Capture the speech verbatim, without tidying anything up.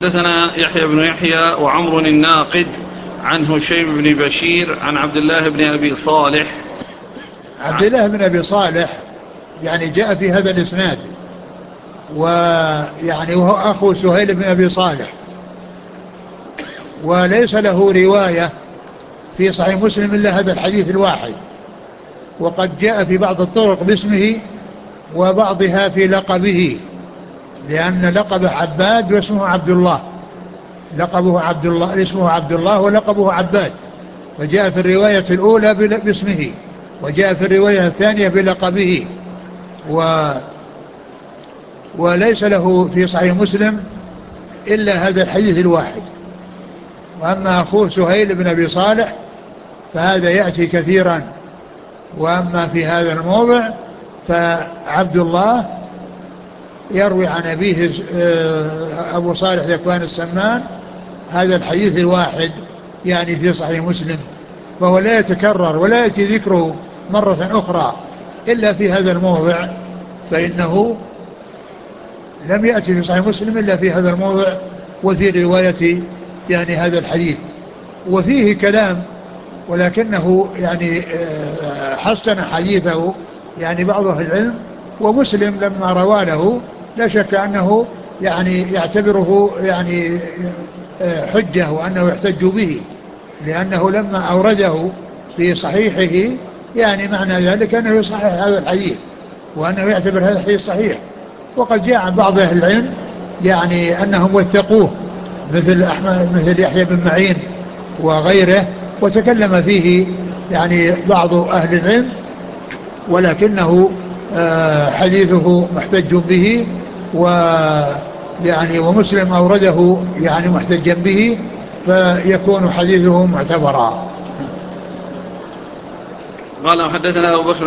حدثنا يحيى بن يحيى وعمر الناقد عن هشيم بن بشير عن عبد الله بن أبي صالح. عبد الله بن أبي صالح يعني جاء في هذا الإسناد، ويعني وهو أخو سهيل بن أبي صالح، وليس له رواية في صحيح مسلم إلا هذا الحديث الواحد، وقد جاء في بعض الطرق باسمه وبعضها في لقبه، لأن لقبه عباد واسمه عبد الله. لقبه عبد الله، اسمه عبد الله ولقبه عباد، فجاء في الرواية الأولى باسمه، وجاء في الرواية الثانية بلقبه. و وليس له في صحيح مسلم إلا هذا الحديث الواحد. وأما أخوه سهيل بن أبي صالح فهذا يأتي كثيرا، وأما في هذا الموضع فعبد الله يروي عن أبيه أبو صالح ذكوان السمان هذا الحديث الواحد يعني في صحيح مسلم، فهو لا يتكرر ولا يأتي ذكره مرة أخرى إلا في هذا الموضع، فإنه لم يأتي في صحيح مسلم إلا في هذا الموضع وفي رواية يعني هذا الحديث. وفيه كلام ولكنه يعني حسن حديثه يعني بعض أهل العلم، ومسلم لما روى له لا شك أنه يعني يعتبره يعني حجة وأنه يحتج به، لأنه لما أورده في صحيحه يعني معنى ذلك أنه يصحح هذا الحديث وأنه يعتبر هذا الحديث صحيح. وقد جاء عن بعض أهل العلم يعني أنهم وثقوه مثل أحمد مثل يحيى بن معين وغيره، وتكلم فيه يعني بعض أهل العلم، ولكنه حديثه محتج به، ويعني ومسلم أورده يعني محتجا به، فيكون حديثه معتبرا. قال: حدثنا أبو بكر